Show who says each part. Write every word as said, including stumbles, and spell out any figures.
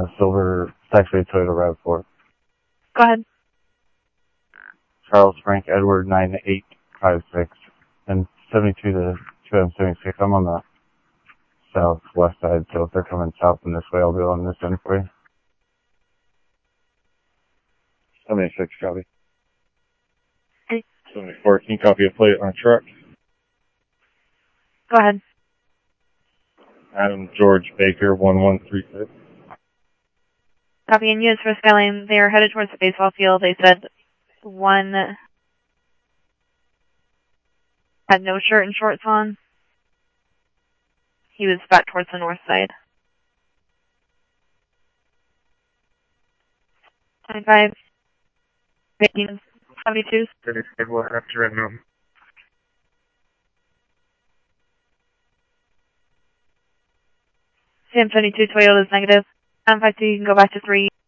Speaker 1: Silver, it's actually a Toyota RAV four.
Speaker 2: Go ahead.
Speaker 1: Charles Frank Edward nine eight five six and seventy-two to two M seventy-six. I'm on the southwest side, so if they're coming south in this way, I'll be on this end for you. seventy-six, copy.
Speaker 2: Hey.
Speaker 1: seventy-four, can you copy a plate on a truck?
Speaker 2: Go ahead.
Speaker 1: Adam George Baker, one one three six.
Speaker 2: Copy and use for Skyline. They are headed towards the baseball field. They said one had no shirt and shorts on. He was back towards the north side. twenty-five, eighteen, seventy-two.
Speaker 1: thirty-five, we'll have to run them.
Speaker 2: C M seventy-two, Toyota is negative. nine five two, you can go back to three.